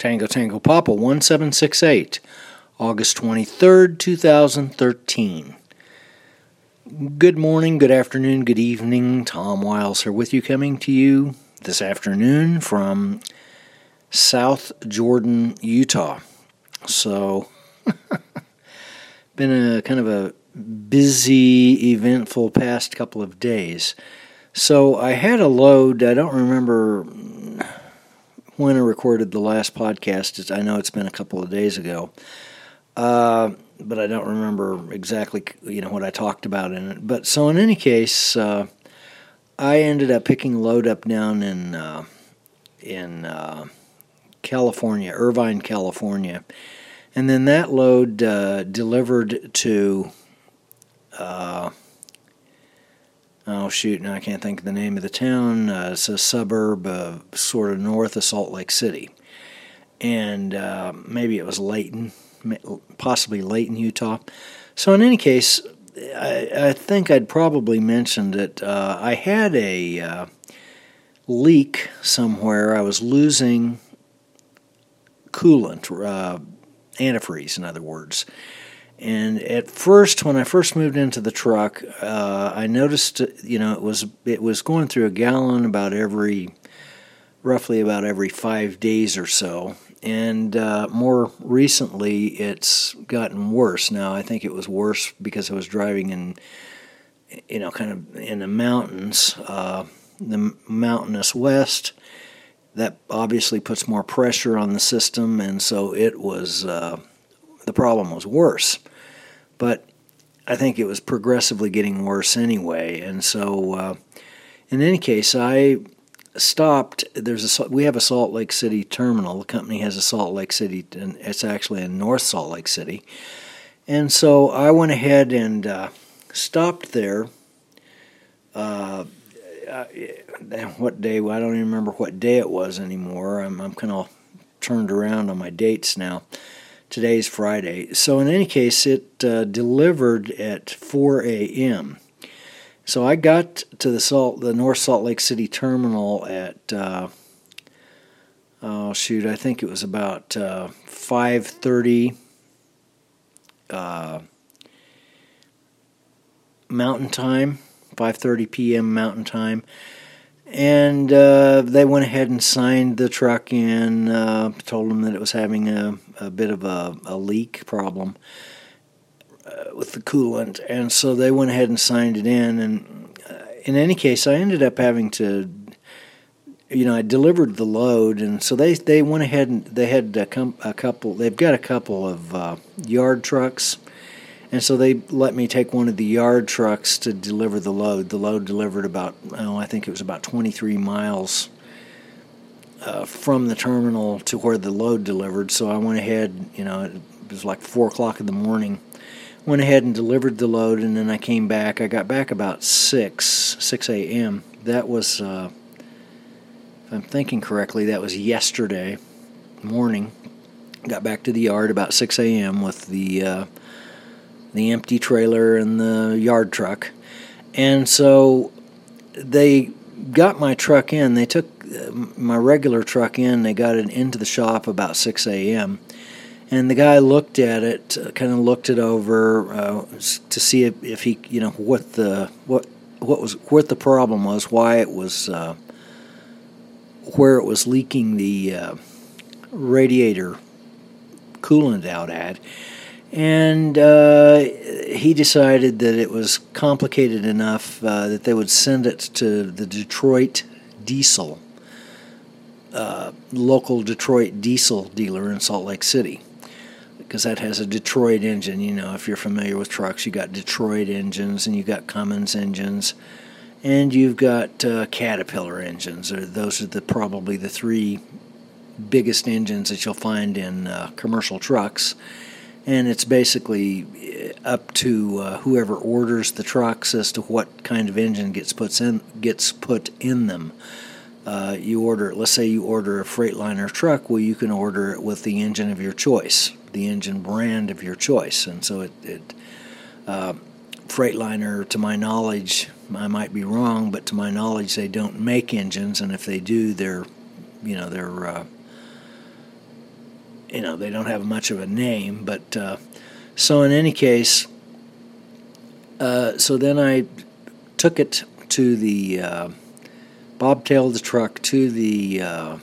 Tango Tango Papa 1768, August 23rd, 2013. Good morning, good afternoon, good evening. Tom Wiles here with you, coming to you this afternoon from South Jordan, Utah. So, been a kind of a busy, eventful past couple of days. So I had a load. I don't remember when I recorded the last podcast. I know it's been a couple of days ago, but I don't remember exactly what I talked about in it. But so in any case, I ended up picking a load up down in California, Irvine, California, and then that load delivered to. Now I can't think of the name of the town. It's a suburb sort of north of Salt Lake City. And maybe it was Layton, possibly Layton, Utah. So in any case, I think I'd probably mentioned that I had a leak somewhere. I was losing coolant, antifreeze in other words. And at first, when I first moved into the truck, I noticed, it was going through a gallon roughly about every 5 days or so. And more recently, it's gotten worse. Now, I think it was worse because I was driving in, kind of in the mountains, the mountainous west. That obviously puts more pressure on the system, and so it was. The problem was worse, but I think it was progressively getting worse anyway. And so, in any case, I stopped. We have a Salt Lake City terminal. The company has a Salt Lake City, and it's actually in North Salt Lake City. And so I went ahead and stopped there. What day? I don't even remember what day it was anymore. I'm kind of turned around on my dates now. Today's Friday. So in any case, it delivered at 4 a.m. So I got to the North Salt Lake City terminal at, I think it was about 5:30 Mountain Time, 5:30 p.m. Mountain Time. And they went ahead and signed the truck in, told them that it was having a bit of a leak problem with the coolant. And so they went ahead and signed it in. And in any case, I ended up having to, I delivered the load. And so they went ahead and they had they've got a couple of yard trucks. And so they let me take one of the yard trucks to deliver the load. The load delivered about, I think it was about 23 miles from the terminal to where the load delivered. So I went ahead, it was like 4 o'clock in the morning. Went ahead and delivered the load, and then I came back. I got back about 6 a.m. That was, if I'm thinking correctly, that was yesterday morning. Got back to the yard about 6 a.m. with the empty trailer and the yard truck. And so they got my truck in. They took my regular truck in. They got it into the shop about 6 a.m. And the guy looked at it, kind of looked it over to see if he, what the problem was, why it was, where it was leaking the radiator coolant out at. And he decided that it was complicated enough that they would send it to the Detroit Diesel, local Detroit diesel dealer in Salt Lake City, because that has a Detroit engine. If you're familiar with trucks, you got Detroit engines and you got Cummins engines, and you've got Caterpillar engines. Those are probably the three biggest engines that you'll find in commercial trucks. And it's basically up to whoever orders the trucks as to what kind of engine gets put in them. Let's say you order a Freightliner truck. Well, you can order it with the engine of your choice, the engine brand of your choice. And so Freightliner, to my knowledge, I might be wrong, but to my knowledge, they don't make engines. And if they do, they're they don't have much of a name. But so in any case, so then I took it to the bobtailed the truck to the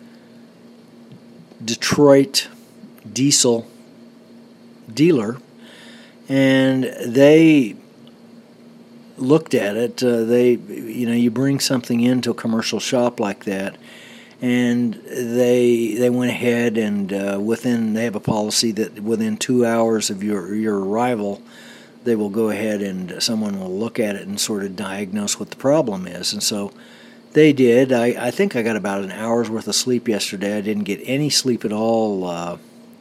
Detroit diesel dealer, and they looked at it. You bring something into a commercial shop like that, and they went ahead and they have a policy that within 2 hours of your arrival, they will go ahead and someone will look at it and sort of diagnose what the problem is. And so they did. I think I got about an hour's worth of sleep yesterday. I didn't get any sleep at all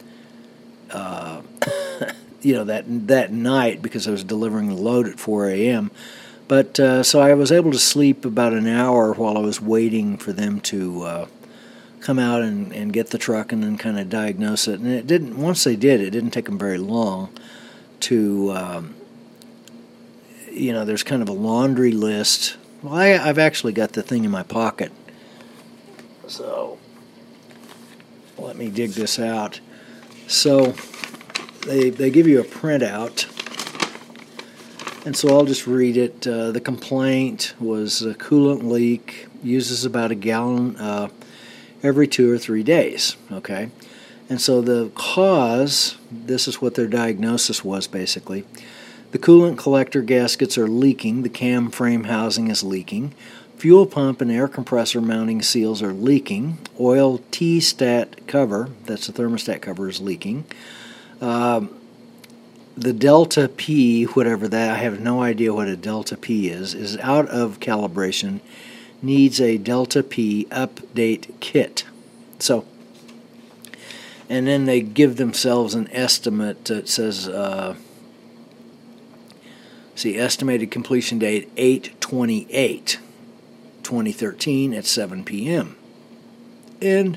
that night because I was delivering the load at 4 a.m. But so I was able to sleep about an hour while I was waiting for them to come out and get the truck and then kind of diagnose it. And it didn't. Once they did, it didn't take them very long to. There's kind of a laundry list. Well, I've actually got the thing in my pocket. So let me dig this out. So they give you a printout, and so I'll just read it. The complaint was a coolant leak, uses about a gallon every 2 or 3 days, okay? And so the cause, this is what their diagnosis was basically. The coolant collector gaskets are leaking, the cam frame housing is leaking, fuel pump and air compressor mounting seals are leaking, oil T-stat cover, that's the thermostat cover, is leaking. The delta P, whatever that, I have no idea what a delta P is out of calibration, needs a delta P update kit. So, and then they give themselves an estimate that says, estimated completion date 8/28/2013 at 7 p.m. And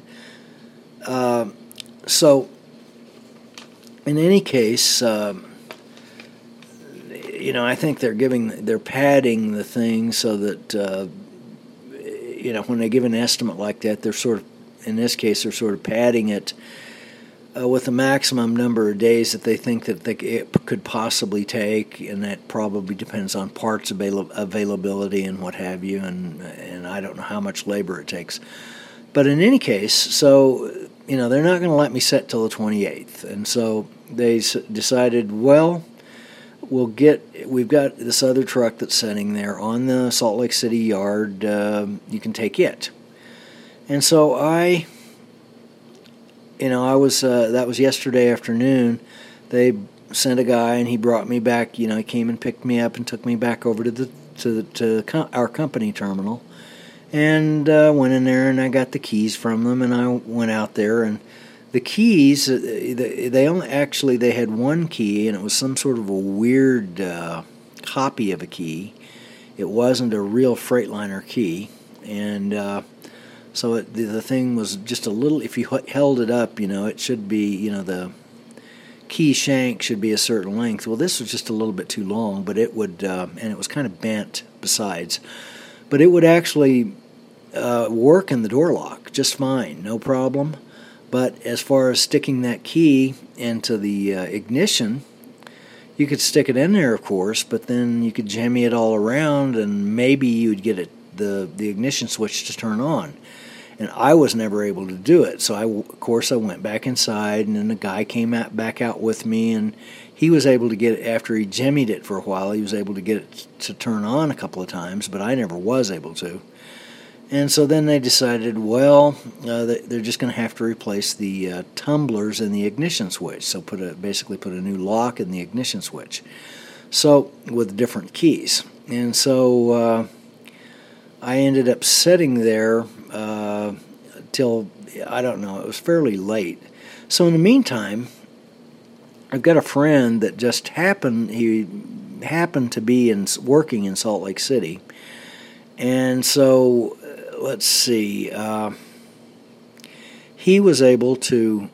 so, in any case, I think they're padding the thing so that when they give an estimate like that, they're sort of, in this case, they're sort of padding it with the maximum number of days that they think that it could possibly take, and that probably depends on parts availability and what have you, and I don't know how much labor it takes. But in any case, so they're not going to let me set till the 28th, and so they decided, well, we've got this other truck that's sitting there on the Salt Lake City yard. You can take it, and so I was that was yesterday afternoon. They sent a guy and he brought me back. He came and picked me up and took me back over to our company terminal, and went in there and I got the keys from them and I went out there, and the keys they had one key, and it was some sort of a weird copy of a key. It wasn't a real Freightliner key, and so the thing was just a little, if you held it up, it should be, the key shank should be a certain length. Well, this was just a little bit too long, but it would, and it was kind of bent besides, but it would actually work in the door lock just fine, no problem. But as far as sticking that key into the ignition, you could stick it in there, of course, but then you could jimmy it all around, and maybe you'd get the ignition switch to turn on. And I was never able to do it. So, I went back inside, and then the guy came back out with me, and he was able to get it, after he jimmied it for a while, he was able to get it to turn on a couple of times, but I never was able to. And so then they decided, well, they're just going to have to replace the tumblers in the ignition switch. So basically put a new lock in the ignition switch. So with different keys. And so I ended up sitting there till, I don't know, it was fairly late. So in the meantime, I've got a friend that just happened to be working in Salt Lake City. And so, let's see, he was able to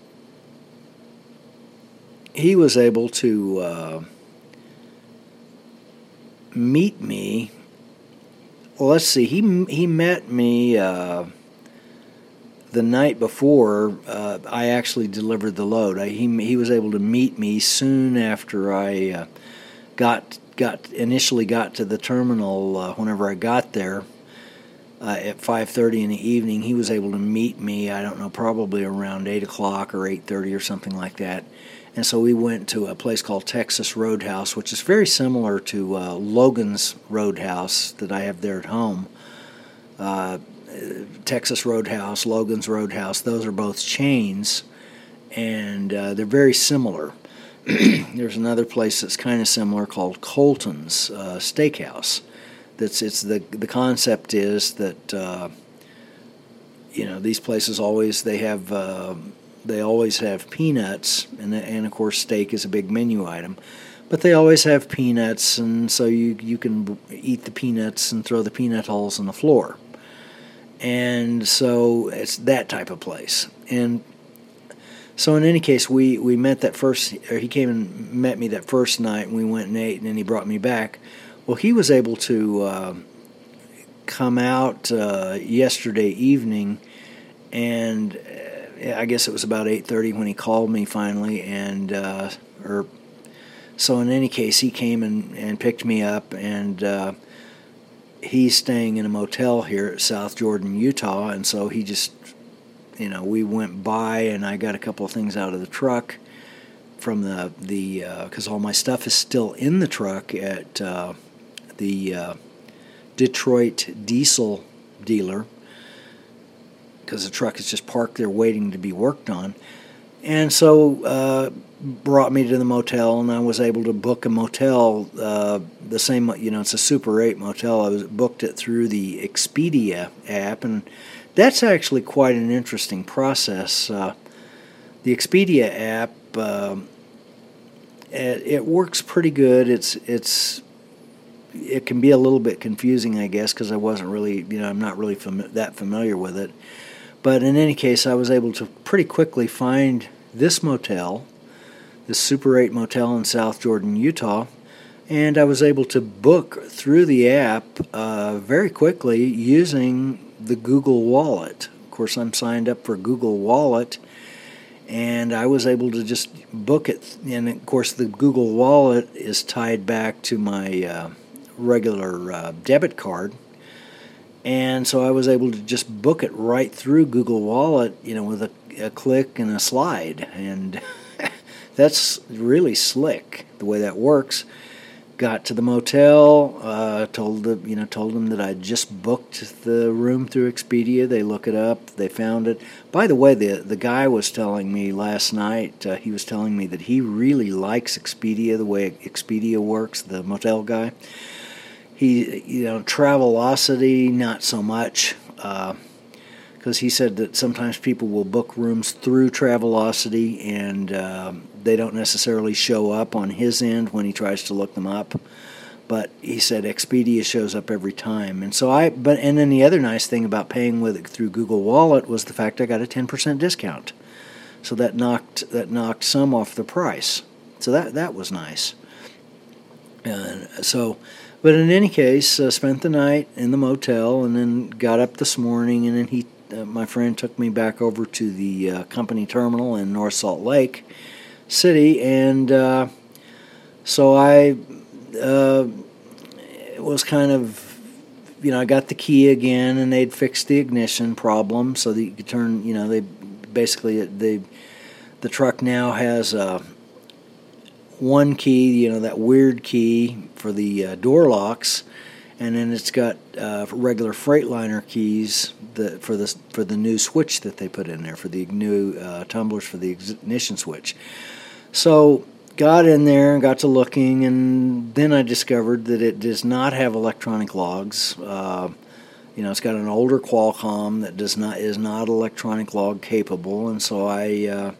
meet me. Well, let's see, he met me the night before, I actually delivered the load. He was able to meet me soon after I initially got to the terminal. Whenever I got there at 5:30 in the evening, he was able to meet me. I don't know, probably around 8 o'clock or 8:30 or something like that. And so we went to a place called Texas Roadhouse, which is very similar to Logan's Roadhouse that I have there at home. Texas Roadhouse, Logan's Roadhouse, those are both chains, and they're very similar. There's another place that's kind of similar called Colton's Steakhouse. The concept is that these places always have peanuts, and of course steak is a big menu item, but they always have peanuts, and so you can eat the peanuts and throw the peanut hulls on the floor. And so it's that type of place. And so in any case, we met he came and met me that first night, and we went and ate, and then he brought me back. Well, he was able to come out yesterday evening, and I guess it was about 8:30 when he called me finally, so in any case, he came and picked me up, and he's staying in a motel here at South Jordan, Utah, and so he just, we went by, and I got a couple of things out of the truck from because all my stuff is still in the truck at the Detroit diesel dealer, because the truck is just parked there waiting to be worked on. And so brought me to the motel, and I was able to book a motel, the same, it's a Super 8 motel. I booked it through the Expedia app, and that's actually quite an interesting process. The Expedia app, it works pretty good. It can be a little bit confusing, I guess, because I wasn't really, I'm not really that familiar with it. But in any case, I was able to pretty quickly find this motel, this Super 8 motel in South Jordan, Utah, and I was able to book through the app very quickly using the Google Wallet. Of course, I'm signed up for Google Wallet, and I was able to just book it. And of course, the Google Wallet is tied back to my regular debit card. And so I was able to just book it right through Google Wallet, with a click and a slide. And that's really slick, the way that works. Got to the motel, told them that I just booked the room through Expedia. They look it up, they found it. By the way, the guy was telling me last night, he was telling me that he really likes Expedia, the way Expedia works, the motel guy. Travelocity, not so much, because he said that sometimes people will book rooms through Travelocity, and they don't necessarily show up on his end when he tries to look them up. But he said Expedia shows up every time, and and then the other nice thing about paying with it through Google Wallet was the fact I got a 10% discount, so that knocked some off the price. So that was nice. But in any case, spent the night in the motel, and then got up this morning, and then my friend took me back over to the company terminal in North Salt Lake City, and so I was kind of, I got the key again, and they'd fixed the ignition problem, so that you could turn, the truck now has one key, that weird key for the door locks, and then it's got regular Freightliner keys for the new switch that they put in there, for the new tumblers for the ignition switch. So got in there and got to looking, and then I discovered that it does not have electronic logs. It's got an older Qualcomm that is not electronic log capable, and so I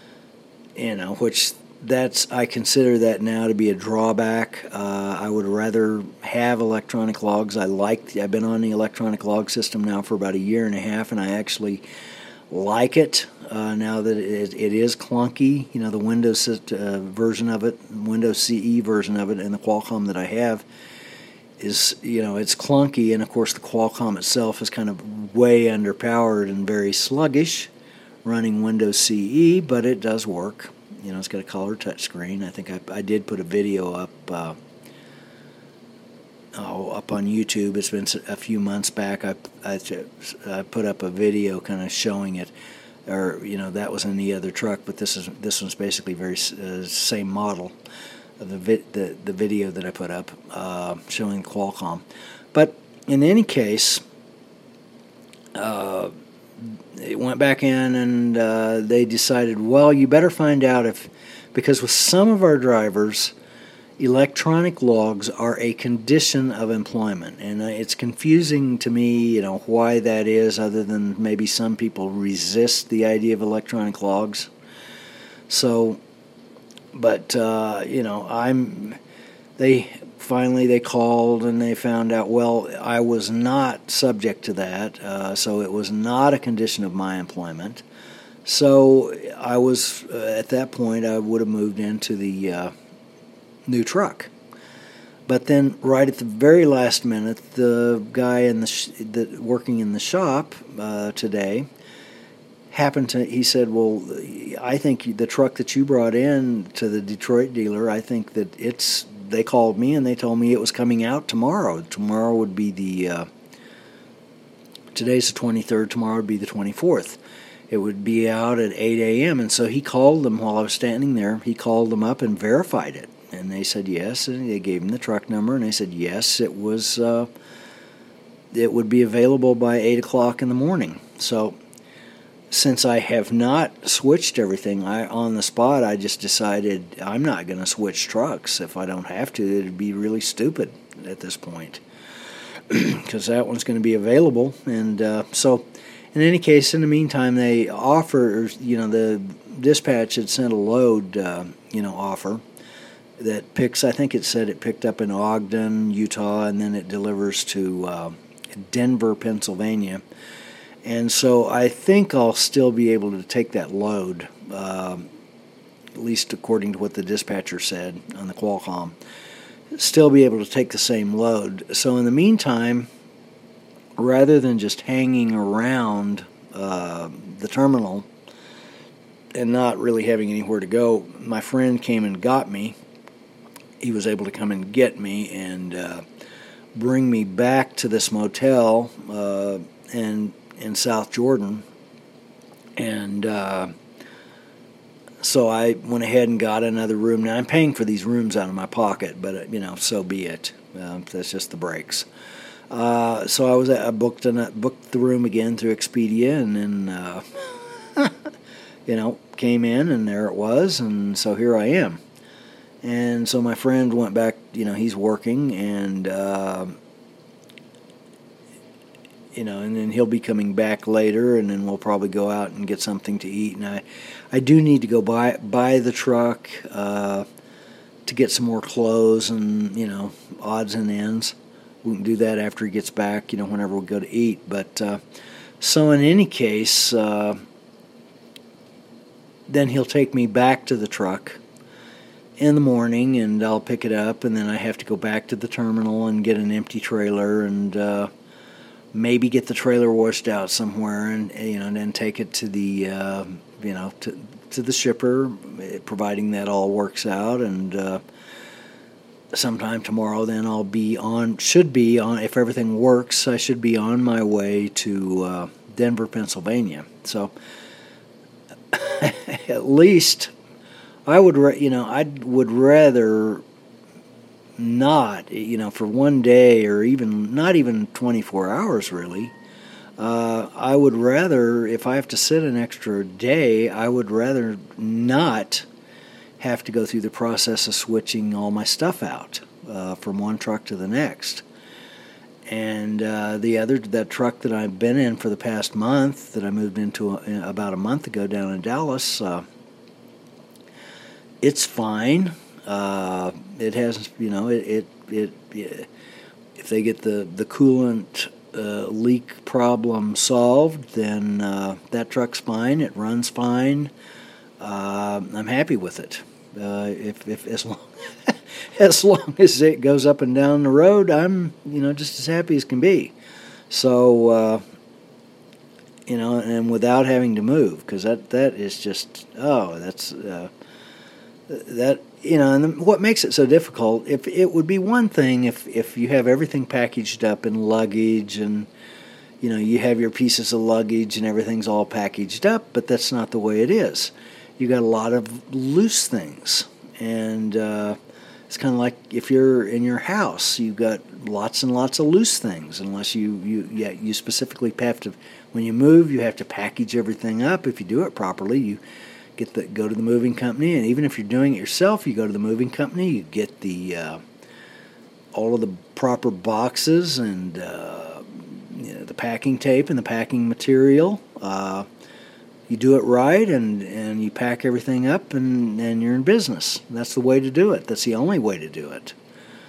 I consider that now to be a drawback. I would rather have electronic logs. I've been on the electronic log system now for about a year and a half, and I actually like it now that it is clunky. The Windows version of it, Windows CE version of it, and the Qualcomm that I have is, it's clunky, and of course the Qualcomm itself is kind of way underpowered and very sluggish, running Windows CE, but it does work. It's got a color touchscreen. I think I did put a video up up on YouTube. It's been a few months back. I put up a video kind of showing it, or that was in the other truck, but this one's basically very same model of the video that I put up showing Qualcomm. But in any case, it went back in and they decided, well, you better find out because with some of our drivers, electronic logs are a condition of employment, and it's confusing to me, why that is, other than maybe some people resist the idea of electronic logs. So, but they called and they found out, well, I was not subject to that, so it was not a condition of my employment. So I was, at that point, I would have moved into the new truck. But then right at the very last minute, the guy working in the shop today he said, well, I think the truck that you brought in to the Detroit dealer, I think that they called me and they told me it was coming out tomorrow. Tomorrow would be today's the 23rd, tomorrow would be the 24th. It would be out at 8 a.m. And so he called them while I was standing there. He called them up and verified it. And they said yes, and they gave him the truck number, and they said yes, it would be available by 8 o'clock in the morning. So since I have not switched everything, on the spot I just decided I'm not going to switch trucks if I don't have to. It would be really stupid at this point because that one's going to be available. And so in any case, in the meantime, they offer, the dispatch had sent a load, offer that I think it said it picked up in Ogden, Utah, and then it delivers to Denver, Pennsylvania. And so I think I'll still be able to take that load, at least according to what the dispatcher said on the Qualcomm, still be able to take the same load. So in the meantime, rather than just hanging around the terminal and not really having anywhere to go, my friend came and got me. He was able to come and get me and bring me back to this motel in South Jordan. And so I went ahead and got another room. Now I'm paying for these rooms out of my pocket, but so be it. That's just the breaks. So I booked the room again through Expedia, and then came in, and there it was, and so here I am. And so my friend went back, he's working, and and then he'll be coming back later, and then we'll probably go out and get something to eat. And I do need to go buy the truck to get some more clothes and, odds and ends. We can do that after he gets back, whenever we go to eat. But so in any case, then he'll take me back to the truck in the morning, and I'll pick it up, and then I have to go back to the terminal and get an empty trailer and maybe get the trailer washed out somewhere, and then take it to the to the shipper, providing that all works out. And sometime tomorrow, then should be on, if everything works, I should be on my way to Denver, Pennsylvania. So at least I would rather not, for one day, or even not even 24 hours really. I would rather, if I have to sit an extra day, I would rather not have to go through the process of switching all my stuff out from one truck to the next. And that truck that I've been in for the past month, that I moved into about a month ago down in Dallas, it's fine. It has, if they get the coolant leak problem solved, then that truck's fine. It runs fine. I'm happy with it. If as long as it goes up and down the road, I'm just as happy as can be. So and without having to move, because that is just, that's that, and what makes it so difficult, if it would be one thing if you have everything packaged up in luggage, and you have your pieces of luggage and everything's all packaged up, but that's not the way it is. You got a lot of loose things, and it's kind of like if you're in your house, you've got lots and lots of loose things, unless you specifically have to, when you move, you have to package everything up. If you do it properly, you go to the moving company, and even if you're doing it yourself, you go to the moving company, you get the all of the proper boxes and the packing tape and the packing material. You do it right, and you pack everything up, and you're in business. That's the way to do it. That's the only way to do it.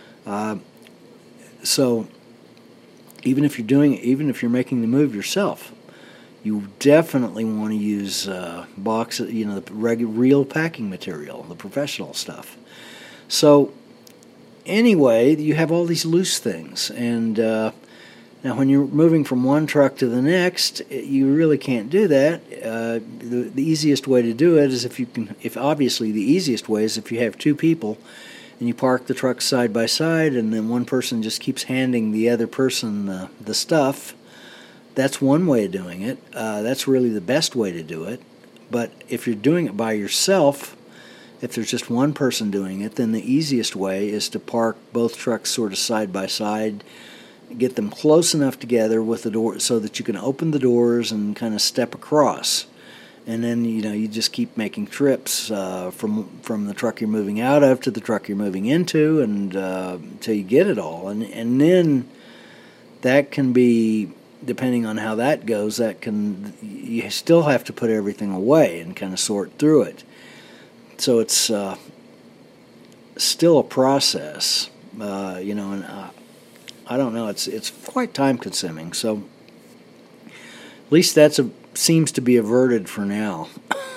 So even if you're making the move yourself, you definitely want to use boxes, the real packing material, the professional stuff. So anyway, you have all these loose things, and now when you're moving from one truck to the next, you really can't do that. The easiest way to do it is obviously the easiest way is if you have two people and you park the trucks side by side, and then one person just keeps handing the other person the stuff. That's one way of doing it. That's really the best way to do it. But if you're doing it by yourself, if there's just one person doing it, then the easiest way is to park both trucks sort of side by side, get them close enough together with the door so that you can open the doors and kind of step across. And then, you just keep making trips from the truck you're moving out of to the truck you're moving into, and until you get it all. And then that can be, depending on how that goes, you still have to put everything away and kind of sort through it. So it's still a process, and I don't know, it's quite time consuming. So at least that seems to be averted for now.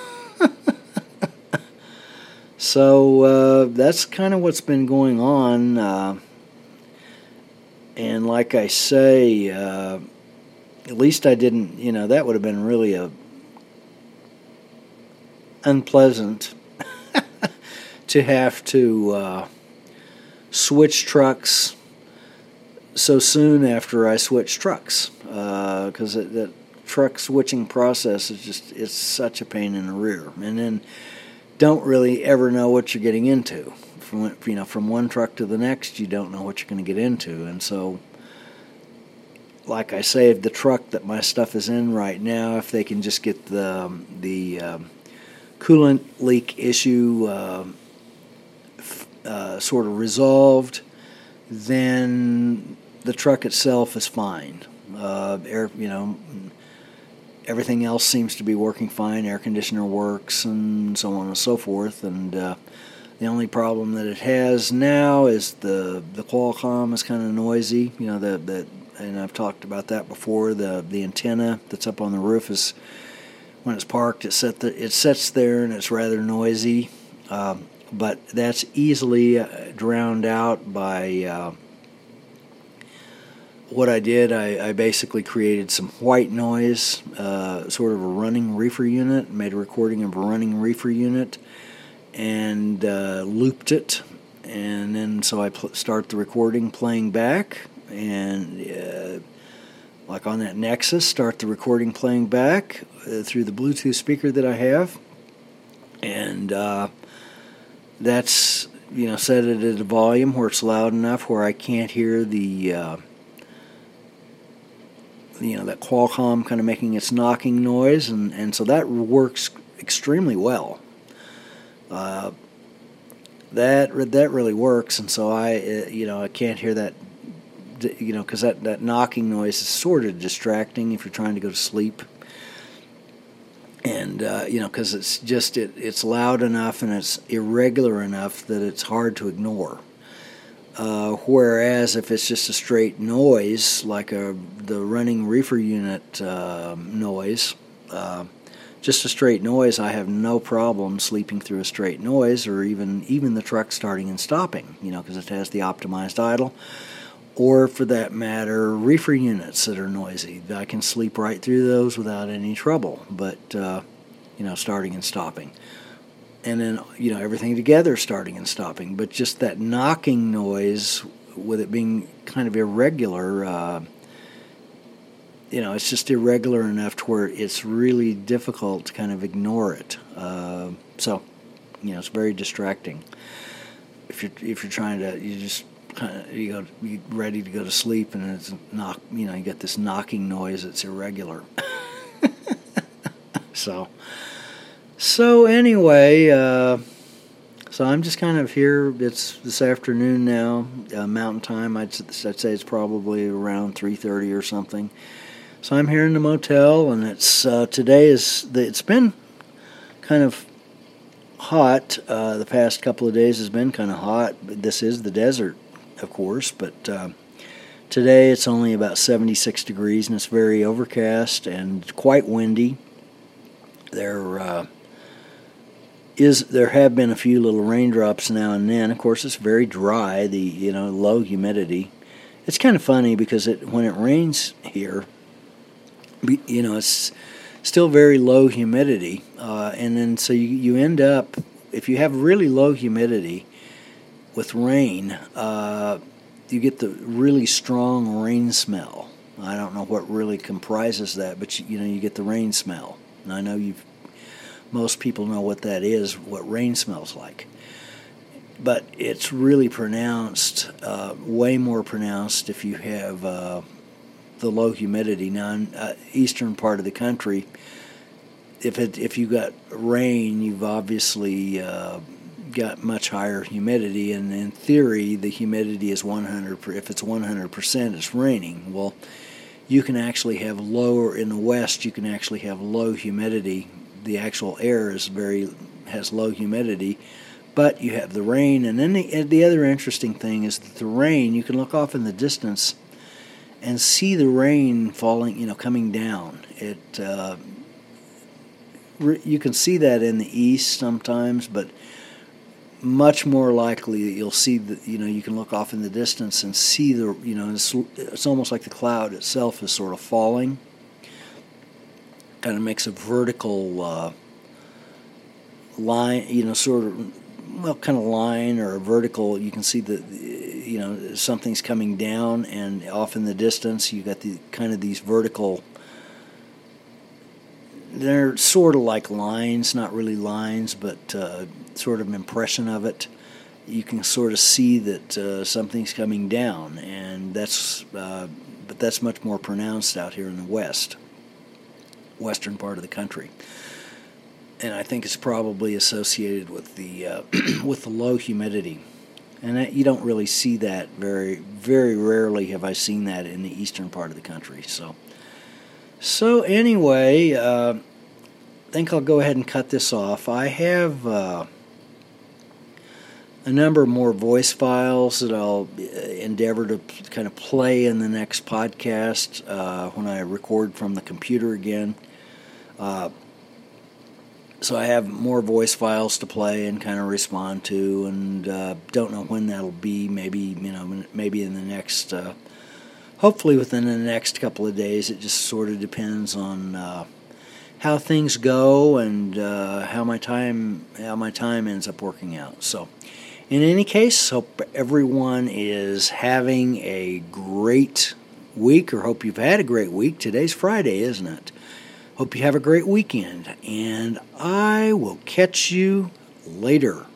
So that's kind of what's been going on. And like I say, at least I didn't, that would have been really unpleasant to have to switch trucks so soon after I switched trucks, because that truck switching process it's such a pain in the rear, and then don't really ever know what you're getting into. From one truck to the next, you don't know what you're going to get into, and so, like I say, the truck that my stuff is in right now, if they can just get the coolant leak issue sort of resolved, then the truck itself is fine. Everything else seems to be working fine. Air conditioner works, and so on and so forth. And the only problem that it has now is the Qualcomm is kind of noisy. And I've talked about that before. The antenna that's up on the roof is, when it's parked, it sits there and it's rather noisy. But that's easily drowned out by what I did. I basically created some white noise, sort of a running reefer unit, made a recording of a running reefer unit, and looped it. And then so I start the recording playing back, and like on that Nexus, start the recording playing back through the Bluetooth speaker that I have. And that's, set it at a volume where it's loud enough where I can't hear the, that Qualcomm kind of making its knocking noise, and so that works extremely well. That really works, and so I can't hear that, because that knocking noise is sort of distracting if you're trying to go to sleep. And, because it's loud enough and it's irregular enough that it's hard to ignore. Whereas if it's just a straight noise, like the running reefer unit noise, just a straight noise, I have no problem sleeping through a straight noise, or even the truck starting and stopping, because it has the optimized idle. or for that matter, reefer units that are noisy. I can sleep right through those without any trouble, but, starting and stopping. And then, everything together starting and stopping. But just that knocking noise, with it being kind of irregular, it's just irregular enough to where it's really difficult to kind of ignore it. So, it's very distracting. If you're trying to, you just kind of you ready to go to sleep, and it's you get this knocking noise that's irregular. So anyway, so I'm just kind of here. It's this afternoon now, Mountain Time. I'd say it's probably around 3:30 or something. So I'm here in the motel, and it's it's been kind of hot. The past couple of days has been kind of hot. This is the desert, of course, but today it's only about 76 degrees, and it's very overcast and quite windy. There have been a few little raindrops now and then. Of course, it's very dry. The low humidity. It's kind of funny because when it rains here, it's still very low humidity, and then so you end up, if you have really low humidity with rain, you get the really strong rain smell. I don't know what really comprises that, but you get the rain smell. And I know most people know what that is, what rain smells like. But it's really pronounced, way more pronounced if you have the low humidity. Now, in eastern part of the country, if you got rain, you've obviously got much higher humidity, and in theory, the humidity is 100%. If it's 100%, it's raining. Well, you can actually have lower in the west. You can actually have low humidity. The actual air has low humidity, but you have the rain. And then the other interesting thing is that the rain, you can look off in the distance and see the rain falling, coming down. You can see that in the east sometimes, but much more likely that you'll see that, you can look off in the distance and see it's almost like the cloud itself is sort of falling. Kind of makes a vertical line, kind of line or a vertical. You can see that, something's coming down, and off in the distance, you got these vertical. They're sort of like lines, not really lines, but sort of impression of it. You can sort of see that something's coming down, and but that's much more pronounced out here in the western part of the country. And I think it's probably associated with the with the low humidity. And you don't really see that very, very rarely have I seen that in the eastern part of the country. So anyway, I think I'll go ahead and cut this off. I have a number more voice files that I'll endeavor to kind of play in the next podcast when I record from the computer again. So I have more voice files to play and kind of respond to, and don't know when that'll be. Maybe in the next, hopefully within the next couple of days. It just sort of depends on how things go and how my time ends up working out. So, in any case, hope everyone is having a great week, or hope you've had a great week. Today's Friday, isn't it? Hope you have a great weekend, and I will catch you later.